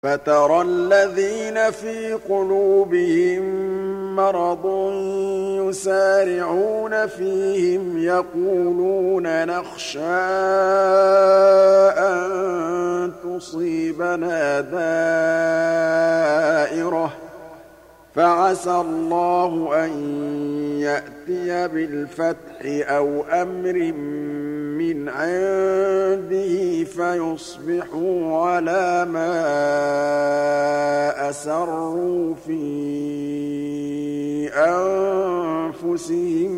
فَتَرَى الَّذِينَ فِي قُلُوبِهِم مَّرَضٌ يُسَارِعُونَ فِيهِمْ يَقُولُونَ نَخْشَىٰ أَن تُصِيبَنَا دَائِرَةٌ ۚ فَعَسَى اللَّهُ أَن يَأْتِيَ بِالْفَتْحِ أَوْ أَمْرٍ مِّنْ عِندِهِ فَيُصْبِحُوا عَلَىٰ مَا أَسَرُّوا فِي أَنفُسِهِم